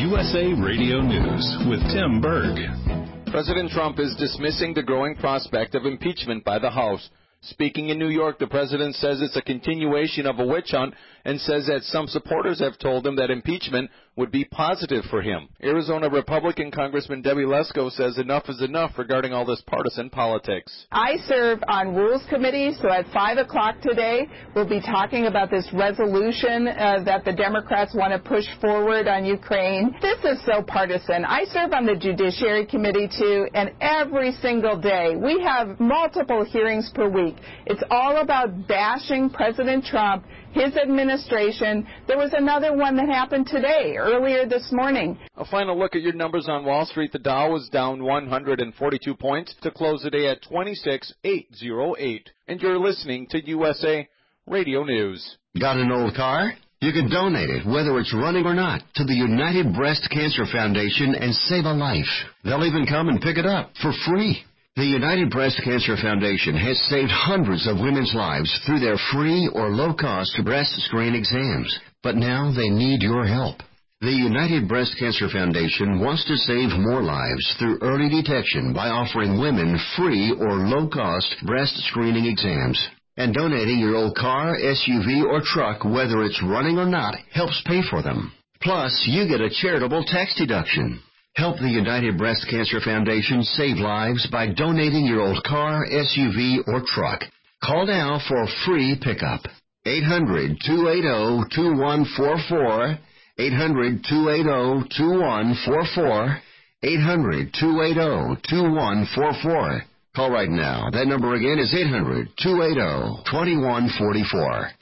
USA Radio News with Tim Berg. President Trump is dismissing the growing prospect of impeachment by the House. Speaking in New York, the president says it's a continuation of a witch hunt and says that some supporters have told him that impeachment would be positive for him. Arizona Republican Congressman Debbie Lesko says enough is enough regarding all this partisan politics. I serve on Rules Committee, so at 5 o'clock today, we'll be talking about this resolution that the Democrats want to push forward on Ukraine. This is so partisan. I serve on the Judiciary Committee, too, and every single day we have multiple hearings per week. It's all about bashing President Trump, his administration. There was another one that happened today, earlier this morning. A final look at your numbers on Wall Street. The Dow was down 142 points to close the day at 26,808. And you're listening to USA Radio News. Got an old car? You can donate it, whether it's running or not, to the United Breast Cancer Foundation and save a life. They'll even come and pick it up for free. The United Breast Cancer Foundation has saved hundreds of women's lives through their free or low-cost breast screen exams. But now they need your help. The United Breast Cancer Foundation wants to save more lives through early detection by offering women free or low-cost breast screening exams. And donating your old car, SUV, or truck, whether it's running or not, helps pay for them. Plus, you get a charitable tax deduction. Help the United Breast Cancer Foundation save lives by donating your old car, SUV, or truck. Call now for a free pickup. 800-280-2144. 800-280-2144. 800-280-2144. Call right now. That number again is 800-280-2144.